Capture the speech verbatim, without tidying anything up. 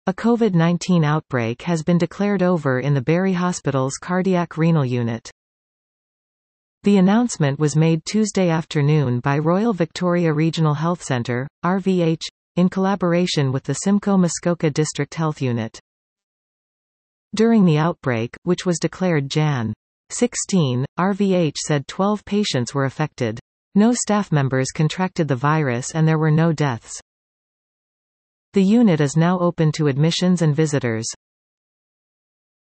A COVID nineteen outbreak has been declared over in the Barry Hospital's cardiac renal unit. The announcement was made Tuesday afternoon by Royal Victoria Regional Health Centre, R V H, in collaboration with the Simcoe Muskoka District Health Unit. During the outbreak, which was declared January sixteenth, R V H said twelve patients were affected. No staff members contracted the virus and there were no deaths. The unit is now open to admissions and visitors.